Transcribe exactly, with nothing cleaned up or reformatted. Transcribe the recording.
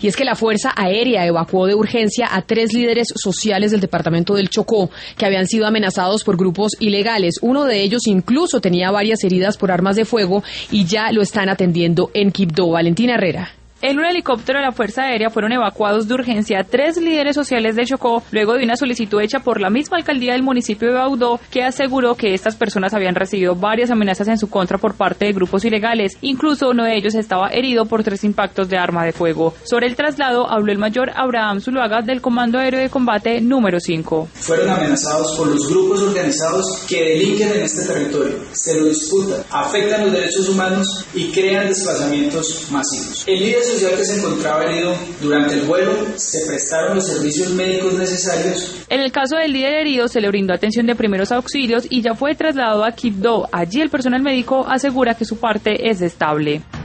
Y es que la Fuerza Aérea evacuó de urgencia a tres líderes sociales del departamento del Chocó que habían sido amenazados por grupos ilegales. Uno de ellos incluso tenía varias heridas por armas de fuego y ya lo están atendiendo en Quibdó. Valentina Herrera. En un helicóptero de la Fuerza Aérea fueron evacuados de urgencia tres líderes sociales de Chocó luego de una solicitud hecha por la misma alcaldía del municipio de Baudó, que aseguró que estas personas habían recibido varias amenazas en su contra por parte de grupos ilegales. Incluso uno de ellos estaba herido por tres impactos de arma de fuego. Sobre el traslado habló el mayor Abraham Zuluaga del Comando Aéreo de Combate número cinco. Fueron amenazados por los grupos organizados que delinquen en este territorio, se lo disputan, afectan los derechos humanos y crean desplazamientos masivos. El líder social que se encontraba herido durante el vuelo, se prestaron los servicios médicos necesarios. En el caso del líder herido se le brindó atención de primeros auxilios y ya fue trasladado a Quibdó. Allí el personal médico asegura que su parte es estable.